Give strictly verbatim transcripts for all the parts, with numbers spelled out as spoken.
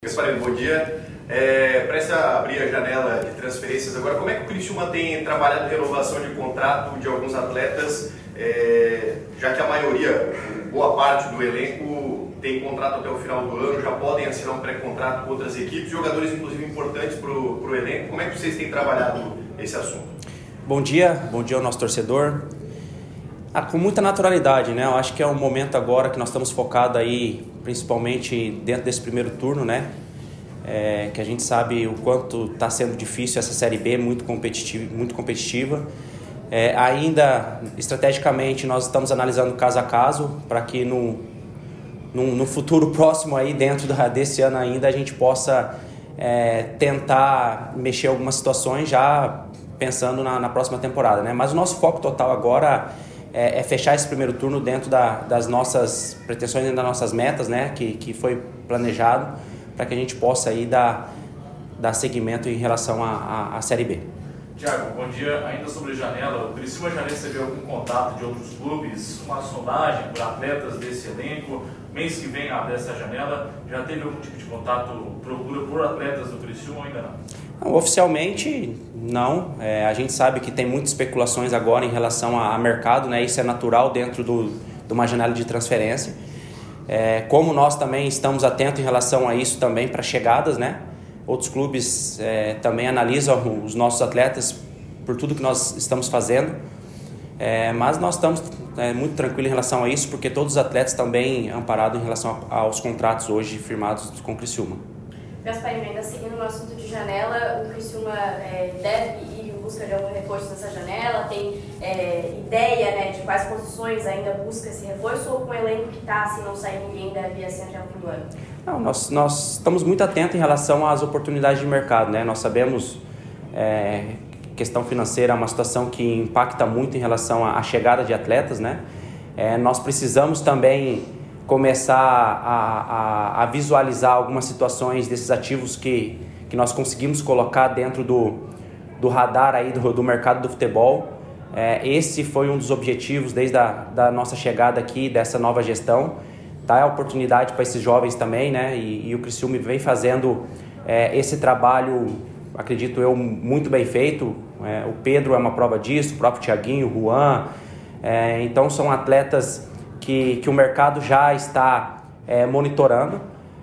Gasparini, bom dia. É, Para abrir a janela de transferências agora, como é que o Criciúma tem trabalhado renovação de contrato de alguns atletas, é, já que a maioria, boa parte do elenco tem contrato até o final do ano, já podem assinar um pré-contrato com outras equipes, jogadores inclusive importantes para o elenco. Como é que vocês têm trabalhado esse assunto? Bom dia, bom dia ao nosso torcedor. Ah, com muita naturalidade, né? Eu acho que é um momento agora que nós estamos focados aí, principalmente dentro desse primeiro turno, né? É, que a gente sabe o quanto está sendo difícil essa Série B, muito competitiva. Muito competitiva. É, ainda, estrategicamente, nós estamos analisando caso a caso, para que no, no, no futuro próximo, aí, dentro da, desse ano ainda, a gente possa é, tentar mexer algumas situações já pensando na, na próxima temporada, né? Mas o nosso foco total agora é, é fechar esse primeiro turno dentro da, das nossas pretensões e das nossas metas, né? Que, que foi planejado, para que a gente possa aí dar, dar seguimento em relação à, à Série B. Tiago, bom dia. Ainda sobre janela, o Criciúma já recebeu algum contato de outros clubes, uma sondagem por atletas desse elenco? Mês que vem abre essa janela, já teve algum tipo de contato, procura por atletas do Criciúma ou ainda não? Não, oficialmente não. É, a gente sabe que tem muitas especulações agora em relação a, a mercado, né? Isso é natural dentro do, de uma janela de transferência. É, como nós também estamos atentos em relação a isso também para chegadas, né? Outros clubes é, também analisam os nossos atletas por tudo que nós estamos fazendo, é, mas nós estamos é, muito tranquilos em relação a isso, porque todos os atletas estão bem amparados em relação a, aos contratos hoje firmados com o Criciúma. Gasparini, ainda seguindo no assunto de janela, o Criciúma é, deve ir em busca de algum reforço nessa janela? Tem é, ideia, né, de quais posições ainda busca esse reforço, ou com o elenco que está, se não sair ninguém, deve ir assim até o fim do ano? Não, nós, nós estamos muito atentos em relação às oportunidades de mercado, né? Nós sabemos é, questão financeira é uma situação que impacta muito em relação à, à chegada de atletas, né? É, nós precisamos também começar a, a, a visualizar algumas situações desses ativos que, que nós conseguimos colocar dentro do, do radar aí do, do mercado do futebol. É, esse foi um dos objetivos desde a da nossa chegada aqui, dessa nova gestão. Dar a oportunidade para esses jovens também, né? E, e o Criciúma vem fazendo é, esse trabalho, acredito eu, muito bem feito. É, o Pedro é uma prova disso, o próprio Thiaguinho, o Juan. É, então são atletas que, que o mercado já está é, monitorando,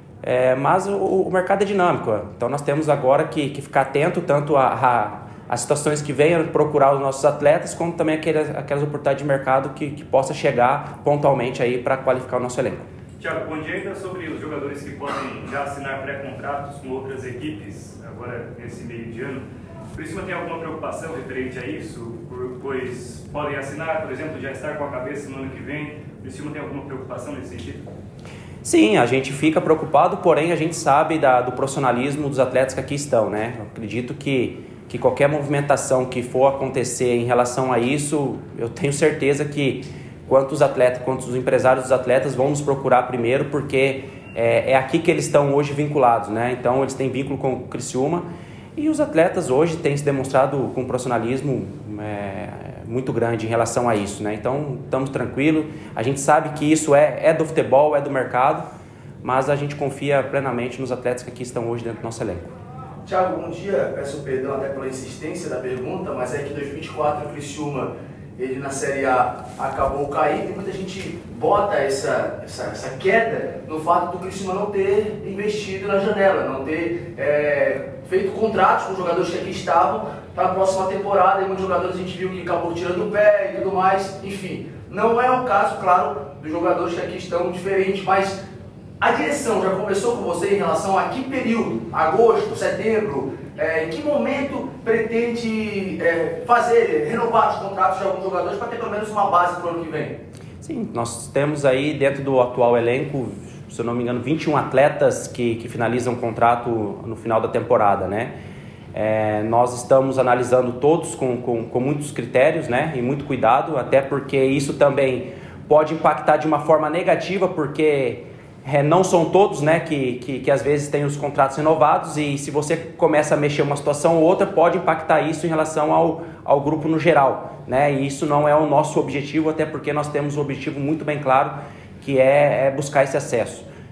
é, mas o, o mercado é dinâmico. Então nós temos agora que, que ficar atento tanto a, a, a situações que venham procurar os nossos atletas, como também aquelas, aquelas oportunidades de mercado que, que possa chegar pontualmente aí para qualificar o nosso elenco. Tiago, bom dia. Ainda sobre os jogadores que podem já assinar pré-contratos com outras equipes, agora nesse meio de ano. O Criciúma tem alguma preocupação referente a isso? Pois podem assinar, por exemplo, já estar com a cabeça no ano que vem. O Criciúma tem alguma preocupação nesse sentido? Sim, a gente fica preocupado, porém a gente sabe da, do profissionalismo dos atletas que aqui estão, né? Eu acredito que, que qualquer movimentação que for acontecer em relação a isso, eu tenho certeza que quanto os atletas, quanto os empresários dos atletas vão nos procurar primeiro, porque é, é aqui que eles estão hoje vinculados, né? Então eles têm vínculo com o Criciúma e os atletas hoje têm se demonstrado com um profissionalismo é, muito grande em relação a isso, né? Então estamos tranquilos, a gente sabe que isso é, é do futebol, é do mercado, mas a gente confia plenamente nos atletas que aqui estão hoje dentro do nosso elenco. Tiago, bom dia, peço perdão até pela insistência da pergunta, mas é que em dois mil e vinte e quatro o Criciúma, ele na Série A acabou caindo e muita gente bota essa, essa, essa queda no fato do Criciúma não ter investido na janela, não ter é, feito contratos com os jogadores que aqui estavam para a próxima temporada, e muitos jogadores a gente viu que acabou tirando o pé e tudo mais, enfim. Não é o caso, claro, dos jogadores que aqui estão diferentes, mas a direção já conversou com você em relação a que período, agosto, setembro, é, em que momento pretende é, fazer, renovar os contratos de alguns jogadores para ter pelo menos uma base para o ano que vem? Sim, nós temos aí dentro do atual elenco, se eu não me engano, vinte e um atletas que, que finalizam o contrato no final da temporada, né? É, nós estamos analisando todos com, com, com muitos critérios, né? E muito cuidado, até porque isso também pode impactar de uma forma negativa, porque É, não são todos, né, que, que, que às vezes têm os contratos renovados, e se você começa a mexer uma situação ou outra, pode impactar isso em relação ao, ao grupo no geral, né? E isso não é o nosso objetivo, até porque nós temos um objetivo muito bem claro, que é, é buscar esse acesso.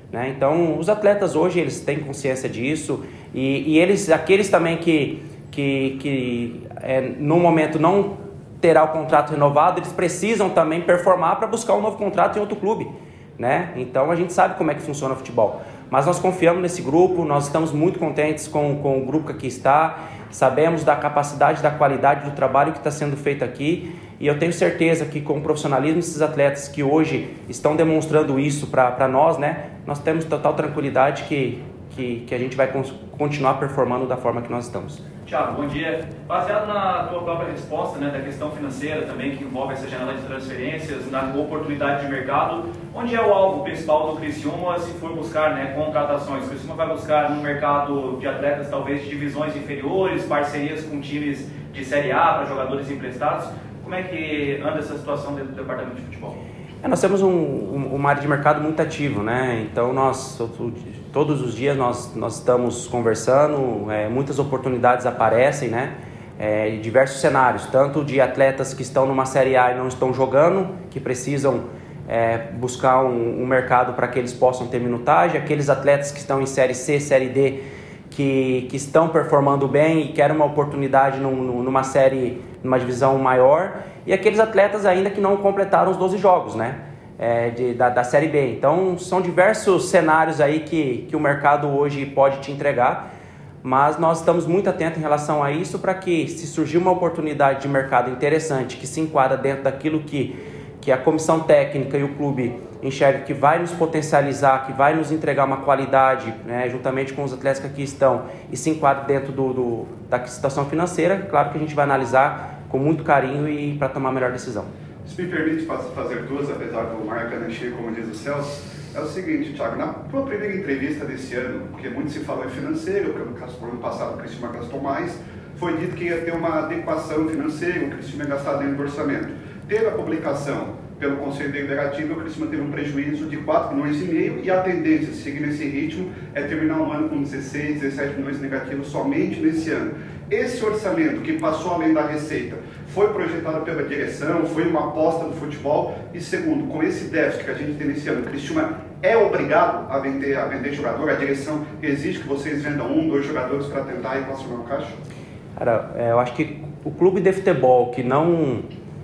né? Então, os atletas hoje, eles têm consciência disso e, e eles, aqueles também que, que, que é, no momento não terá o contrato renovado, eles precisam também performar para buscar um novo contrato em outro clube, né? Então, a gente sabe como é que funciona o futebol. Mas nós confiamos nesse grupo, nós estamos muito contentes com, com o grupo que aqui está, sabemos da capacidade, da qualidade do trabalho que está sendo feito aqui e eu tenho certeza que com o profissionalismo desses atletas que hoje estão demonstrando isso para nós, né, nós temos total tranquilidade que, que, que a gente vai continuar performando da forma que nós estamos. Thiago, bom dia. Baseado na tua própria resposta, né, da questão financeira também, que envolve essa janela de transferências, na oportunidade de mercado, onde é o alvo principal do Criciúma se for buscar, né, contratações? O Criciúma vai buscar no mercado de atletas talvez de divisões inferiores, parcerias com times de Série A para jogadores emprestados. Como é que anda essa situação dentro do departamento de futebol? É, nós temos um, um, uma área de mercado muito ativo, né? Então nós todos os dias nós, nós estamos conversando, é, muitas oportunidades aparecem, né? É, diversos cenários, tanto de atletas que estão numa Série A e não estão jogando, que precisam é, buscar um, um mercado para que eles possam ter minutagem, aqueles atletas que estão em Série C, Série D, que, que estão performando bem e querem uma oportunidade num, numa série, numa divisão maior, e aqueles atletas ainda que não completaram os doze jogos, né? É, de, da, da Série B. Então, são diversos cenários aí que, que o mercado hoje pode te entregar, mas nós estamos muito atentos em relação a isso para que, se surgir uma oportunidade de mercado interessante, que se enquadra dentro daquilo que, que a comissão técnica e o clube enxerga que vai nos potencializar, que vai nos entregar uma qualidade, né, juntamente com os atletas que aqui estão, e se enquadra dentro do, do, da situação financeira, claro que a gente vai analisar com muito carinho e para tomar a melhor decisão. Se me permite fazer duas, apesar do Maracanã cheio, como diz o Celso, é o seguinte, Thiago, na tua primeira entrevista desse ano, porque muito se falou em financeiro, porque no ano passado o Criciúma gastou mais, foi dito que ia ter uma adequação financeira, o Criciúma ia gastar dentro do orçamento. Teve a publicação pelo Conselho Deliberativo, o Criciúma teve um prejuízo de quatro milhões e meio e a tendência, se seguir nesse ritmo, é terminar um ano com dezesseis, dezessete milhões negativos somente nesse ano. Esse orçamento que passou além da receita foi projetado pela direção, foi uma aposta do futebol e segundo, com esse déficit que a gente tem nesse ano, o Criciúma é obrigado a vender, a vender jogador, a direção exige que vocês vendam um, dois jogadores para tentar equacionar o caixa? Cara, é, eu acho que o clube de futebol que não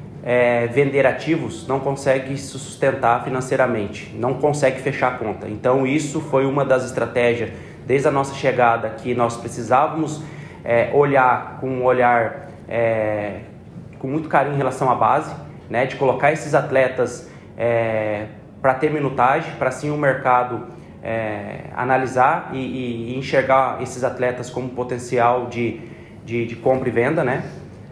é, vender ativos não consegue se sustentar financeiramente, não consegue fechar a conta. Então isso foi uma das estratégias desde a nossa chegada que nós precisávamos É, olhar com um olhar é, com muito carinho em relação à base, né, de colocar esses atletas é, para ter minutagem, para assim o mercado é, analisar e, e enxergar esses atletas como potencial de, de, de compra e venda, né?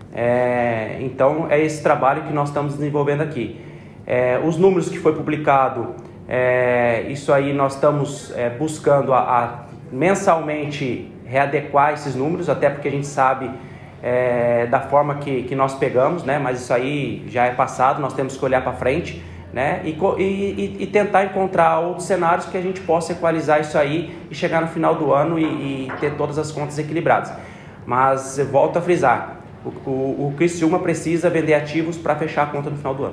É, então é esse trabalho que nós estamos desenvolvendo aqui. É, os números que foi publicado, é, isso aí nós estamos é, buscando a, a mensalmente readequar esses números, até porque a gente sabe é, da forma que, que nós pegamos, né? Mas isso aí já é passado, nós temos que olhar para frente, né? E, e, e tentar encontrar outros cenários que a gente possa equalizar isso aí e chegar no final do ano e, e ter todas as contas equilibradas. Mas eu volto a frisar, o, o, o Criciúma precisa vender ativos para fechar a conta no final do ano.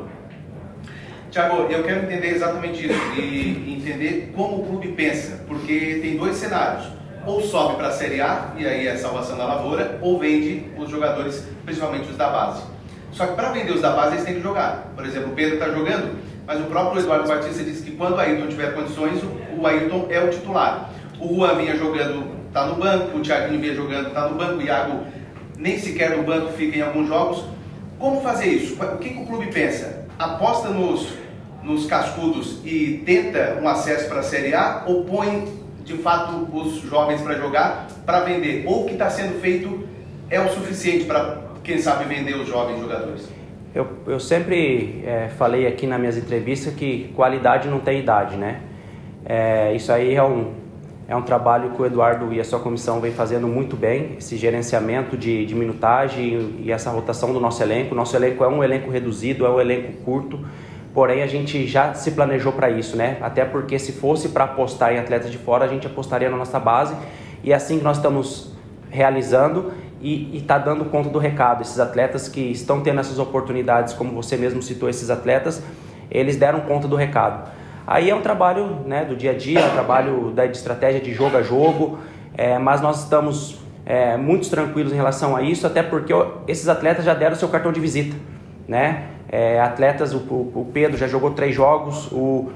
Thiago, eu quero entender exatamente isso e entender como o clube pensa, porque tem dois cenários. Ou sobe para a Série A, e aí é salvação da lavoura, ou vende os jogadores, principalmente os da base. Só que para vender os da base, eles têm que jogar. Por exemplo, o Pedro está jogando, mas o próprio Eduardo Batista disse que quando o Ayrton tiver condições, o Ayrton é o titular. O Juan vinha jogando, está no banco, o Thiaguinho vinha jogando, está no banco, o Iago nem sequer no banco, fica em alguns jogos. Como fazer isso? O que, que o clube pensa? Aposta nos, nos cascudos e tenta um acesso para a Série A, ou põe de fato os jovens para jogar, para vender? Ou o que está sendo feito é o suficiente para, quem sabe, vender os jovens jogadores? Eu, eu sempre é, falei aqui nas minhas entrevistas que qualidade não tem idade, né? É, isso aí é um, é um trabalho que o Eduardo e a sua comissão vem fazendo muito bem, esse gerenciamento de, de minutagem e essa rotação do nosso elenco. Nosso elenco é um elenco reduzido, é um elenco curto, porém a gente já se planejou para isso, né? Até porque se fosse para apostar em atletas de fora, a gente apostaria na nossa base, e é assim que nós estamos realizando e está dando conta do recado. Esses atletas que estão tendo essas oportunidades, como você mesmo citou, esses atletas, eles deram conta do recado. Aí é um trabalho, né, do dia a dia, é um trabalho da, de estratégia de jogo a jogo, é, mas nós estamos é, muito tranquilos em relação a isso, até porque esses atletas já deram seu cartão de visita, né? É, atletas, o, o Pedro já jogou três jogos, o,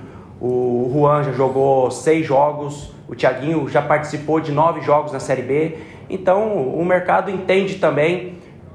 o Juan já jogou seis jogos, o Thiaguinho já participou de nove jogos na Série B, então o mercado entende também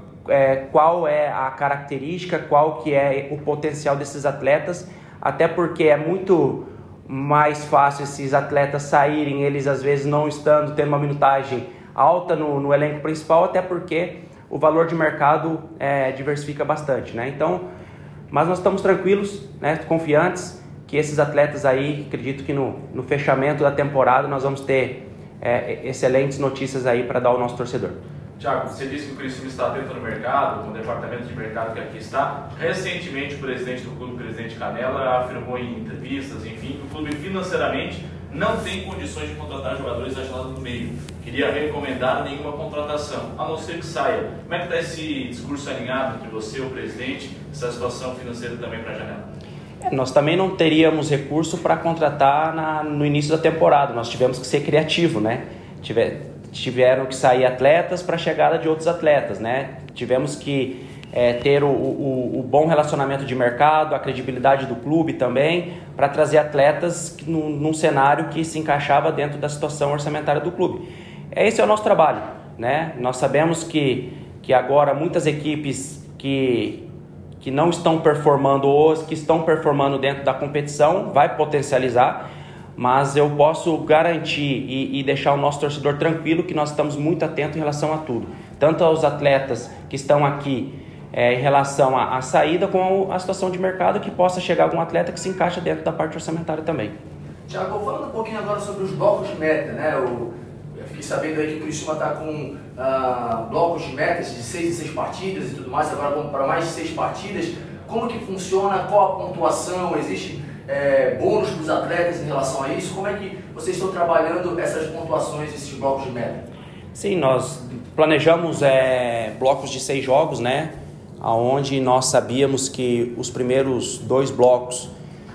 é, qual é a característica, qual que é o potencial desses atletas, até porque é muito mais fácil esses atletas saírem, eles às vezes não estando, tendo uma minutagem alta no, no elenco principal, até porque o valor de mercado é, diversifica bastante, né? Então, mas nós estamos tranquilos, né, confiantes que esses atletas aí, acredito que no, no fechamento da temporada nós vamos ter é, excelentes notícias aí para dar ao nosso torcedor. Tiago, você disse que o Criciúma está atento no mercado, com o departamento de mercado que aqui está. Recentemente, o presidente do clube, o presidente Canella, afirmou em entrevistas, enfim, que o clube financeiramente não tem condições de contratar jogadores da janela do meio. Queria recomendar nenhuma contratação, a não ser que saia. Como é que está esse discurso alinhado entre você e o presidente, essa situação financeira também para a janela? É, nós também não teríamos recurso para contratar na, no início da temporada, nós tivemos que ser criativo, né? Tiver, tiveram que sair atletas para a chegada de outros atletas, né? Tivemos que é, ter o, o, o bom relacionamento de mercado, a credibilidade do clube também, para trazer atletas num, num cenário que se encaixava dentro da situação orçamentária do clube. Esse é o nosso trabalho, né? Nós sabemos que, que agora muitas equipes que, que não estão performando ou que estão performando dentro da competição vai potencializar, mas eu posso garantir e, e deixar o nosso torcedor tranquilo que nós estamos muito atentos em relação a tudo, tanto aos atletas que estão aqui é, em relação à, à saída, como a situação de mercado, que possa chegar algum atleta que se encaixa dentro da parte orçamentária também. Tiago, falando um pouquinho agora sobre os blocos de meta, né? Eu, eu fiquei sabendo aí que o Criciúma está com ah, blocos de metas de seis em seis partidas e tudo mais, agora vamos para mais de seis partidas. Como que funciona? Qual a pontuação? Existe É, bônus para os atletas em relação a isso? Como é que vocês estão trabalhando essas pontuações, esses blocos de meta? Sim, nós planejamos é, blocos de seis jogos, né? Onde nós sabíamos que os primeiros dois blocos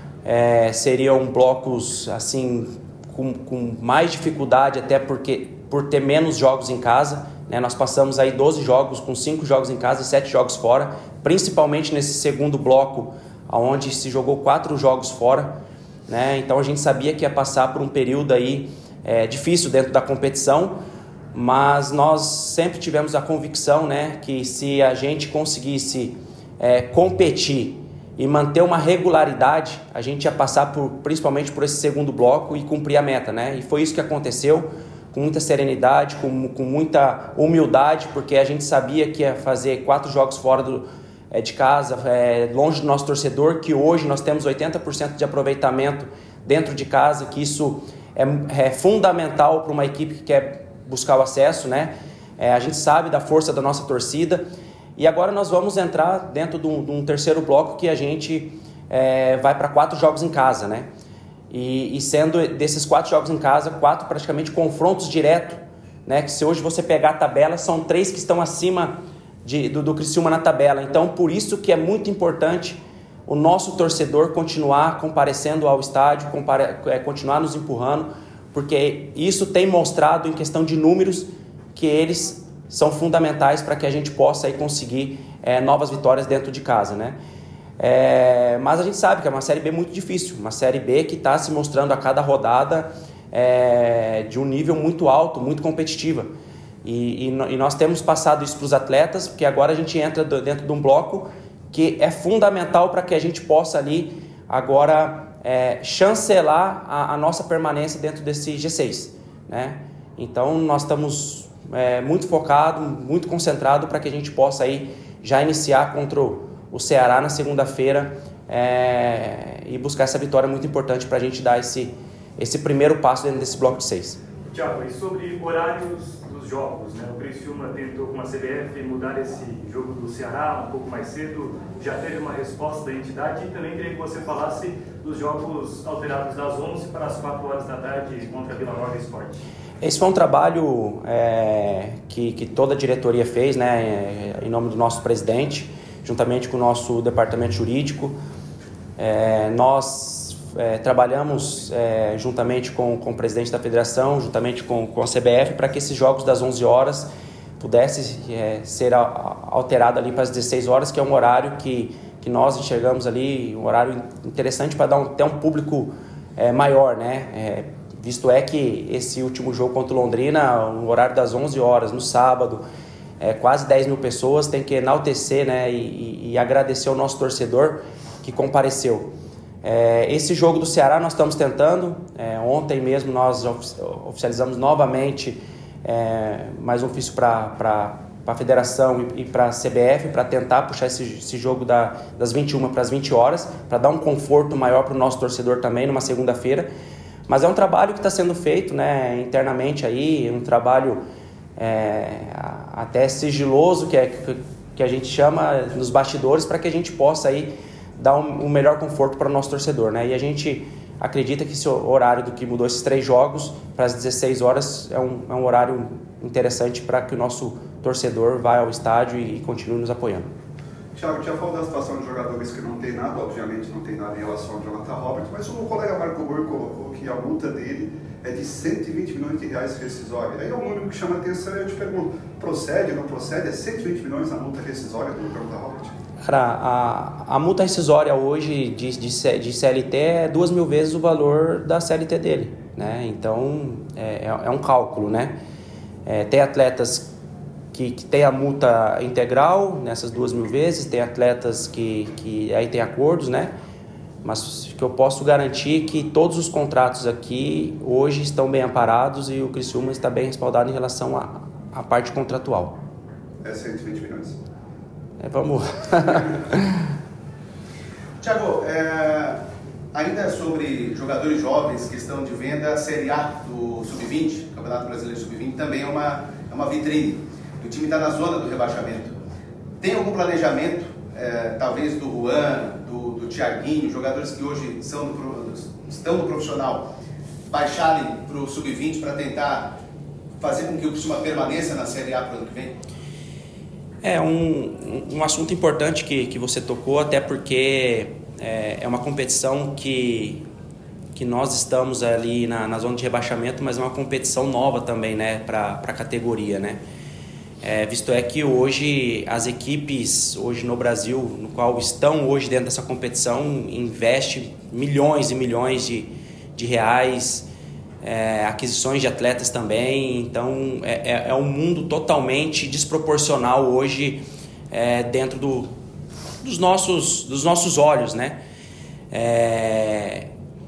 é, seriam blocos assim com, com mais dificuldade, até porque por ter menos jogos em casa, né? Nós passamos aí doze jogos com cinco jogos em casa e sete jogos fora, principalmente nesse segundo bloco, onde se jogou quatro jogos fora, né? Então a gente sabia que ia passar por um período aí é, difícil dentro da competição, mas nós sempre tivemos a convicção, né, que se a gente conseguisse é, competir e manter uma regularidade, a gente ia passar por, principalmente por esse segundo bloco e cumprir a meta, né? E foi isso que aconteceu, com muita serenidade, com, com muita humildade, porque a gente sabia que ia fazer quatro jogos fora do É de casa, é longe do nosso torcedor, que hoje nós temos oitenta por cento de aproveitamento dentro de casa, que isso é, é fundamental para uma equipe que quer buscar o acesso, né? É, a gente sabe da força da nossa torcida, e agora nós vamos entrar dentro de um, de um terceiro bloco que a gente é, vai para quatro jogos em casa, né? E, e sendo desses quatro jogos em casa, quatro praticamente confrontos diretos, né? Que se hoje você pegar a tabela, são três que estão acima De, do, do Criciúma na tabela. Então, por isso que é muito importante o nosso torcedor continuar comparecendo ao estádio, compare, é, continuar nos empurrando, porque isso tem mostrado em questão de números que eles são fundamentais para que a gente possa aí conseguir é, novas vitórias dentro de casa, né? É, mas a gente sabe que é uma Série B muito difícil, uma Série B que está se mostrando a cada rodada é, de um nível muito alto, muito competitiva. E, e, e nós temos passado isso para os atletas, porque agora a gente entra dentro de um bloco que é fundamental para que a gente possa ali agora é, chancelar a, a nossa permanência dentro desse G seis, né? Então nós estamos é, muito focados, muito concentrados para que a gente possa aí já iniciar contra o, o Ceará na segunda-feira é, e buscar essa vitória muito importante para a gente dar esse, esse primeiro passo dentro desse bloco de seis. Tiago, e sobre horários dos jogos, né? O Criciúma tentou com a C B F mudar esse jogo do Ceará um pouco mais cedo, já teve uma resposta da entidade, e também queria que você falasse dos jogos alterados das onze para as quatro horas da tarde contra a Vila Nova Esporte. Esse foi um trabalho é, que, que toda a diretoria fez, né, em nome do nosso presidente, juntamente com o nosso departamento jurídico. É, nós é, trabalhamos é, juntamente com, com o presidente da federação, juntamente com, com a C B F, para que esses jogos das onze horas pudessem é, ser alterado ali para as dezesseis horas, que é um horário que, que nós enxergamos ali, um horário interessante para dar um, ter um público é, maior, né? É, visto é que esse último jogo contra o Londrina, um horário das onze horas, no sábado, é, quase dez mil pessoas, tem que enaltecer, né, e, e, e agradecer ao nosso torcedor que compareceu. É, esse jogo do Ceará nós estamos tentando, é, ontem mesmo nós oficializamos novamente é, mais um ofício para a federação e, e para a C B F para tentar puxar esse, esse jogo da, das vinte e uma para as vinte horas, para dar um conforto maior para o nosso torcedor também numa segunda-feira. Mas é um trabalho que está sendo feito, né, internamente aí, um trabalho é, até sigiloso, que, é, que a gente chama nos bastidores, para que a gente possa aí dar um, um melhor conforto para o nosso torcedor, né? E a gente acredita que esse horário do que mudou esses três jogos para as dezesseis horas é um, é um horário interessante para que o nosso torcedor vá ao estádio e, e continue nos apoiando. Thiago, tinha falado da situação de jogadores que não tem nada, obviamente não tem nada em relação ao Jonathan Roberts, mas o colega Marco Bur colocou que a multa dele é de cento e vinte milhões de reais rescisória. Aí é um número que chama a atenção e eu te pergunto, procede, não procede? É cento e vinte milhões a multa rescisória do Jonathan Roberts? Cara, a, a multa rescisória hoje de, de, de C L T é duas mil vezes o valor da C L T dele, né? Então, é, é um cálculo, né? É, tem atletas que, que tem a multa integral nessas duas mil vezes, tem atletas que, que aí tem acordos, né? Mas que eu posso garantir que todos os contratos aqui hoje estão bem amparados e o Criciúma está bem respaldado em relação à, à parte contratual. É cento e vinte milhões. É, vamos. Tiago, é, ainda sobre jogadores jovens que estão de venda, a Série A do sub vinte, Campeonato Brasileiro sub vinte, também é uma, é uma vitrine. O time está na zona do rebaixamento. Tem algum planejamento, é, talvez do Juan, do, do Thiaguinho, jogadores que hoje são do, estão no profissional, baixarem para o sub vinte para tentar fazer com que o Criciúma permaneça na Série A para o ano que vem? É um, um assunto importante que, que você tocou, até porque é, é uma competição que, que nós estamos ali na, na zona de rebaixamento, mas é uma competição nova também, né, para a categoria, né? É, visto é que hoje as equipes hoje no Brasil, no qual estão hoje dentro dessa competição, investem milhões e milhões de, de reais, é, aquisições de atletas também. Então é, é, é um mundo totalmente desproporcional hoje é, dentro do, dos, nossos, dos nossos olhos, né? É,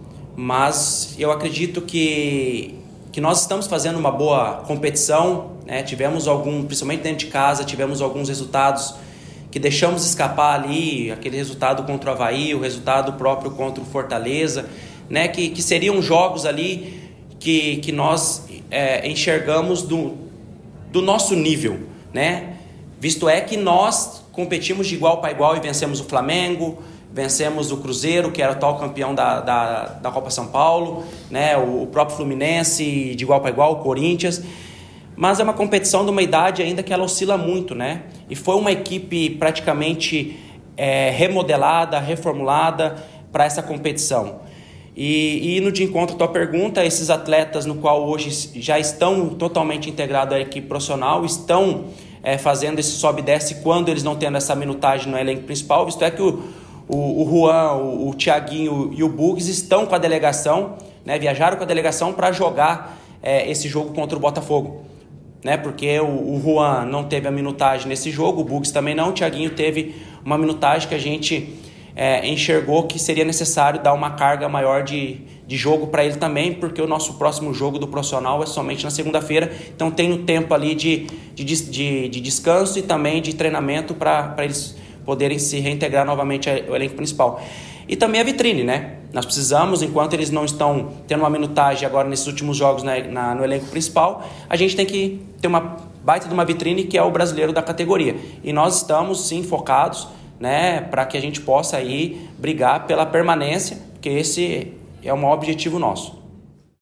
mas eu acredito que, que nós estamos fazendo uma boa competição. Né, tivemos algum, principalmente dentro de casa, tivemos alguns resultados que deixamos escapar ali, aquele resultado contra o Avaí, o resultado próprio contra o Fortaleza, né, que, que seriam jogos ali que, que nós é, enxergamos do, do nosso nível, né, visto é que nós competimos de igual para igual e vencemos o Flamengo, vencemos o Cruzeiro, que era o atual campeão da, da, da Copa São Paulo, né, o, o próprio Fluminense de igual para igual, o Corinthians. Mas é uma competição de uma idade ainda que ela oscila muito, né? E foi uma equipe praticamente é, remodelada, reformulada para essa competição. E, e no de encontro à tua pergunta, esses atletas no qual hoje já estão totalmente integrados à equipe profissional, estão é, fazendo esse sobe e desce quando eles não tendo essa minutagem no elenco principal, visto é que o, o, o Juan, o, o Thiaguinho e o Bugs estão com a delegação, né? Viajaram com a delegação para jogar é, esse jogo contra o Botafogo. Né, porque o, o Juan não teve a minutagem nesse jogo, o Bugs também não, o Thiaguinho teve uma minutagem que a gente é, enxergou que seria necessário dar uma carga maior de, de jogo para ele também, porque o nosso próximo jogo do profissional é somente na segunda-feira, então tem o tempo ali de, de, de, de descanso e também de treinamento para eles poderem se reintegrar novamente ao elenco principal. E também a vitrine, né? Nós precisamos, enquanto eles não estão tendo uma minutagem agora nesses últimos jogos na, na, no elenco principal, a gente tem que ter uma baita de uma vitrine que é o brasileiro da categoria. E nós estamos sim focados, né, para que a gente possa aí brigar pela permanência, porque esse é o maior objetivo nosso.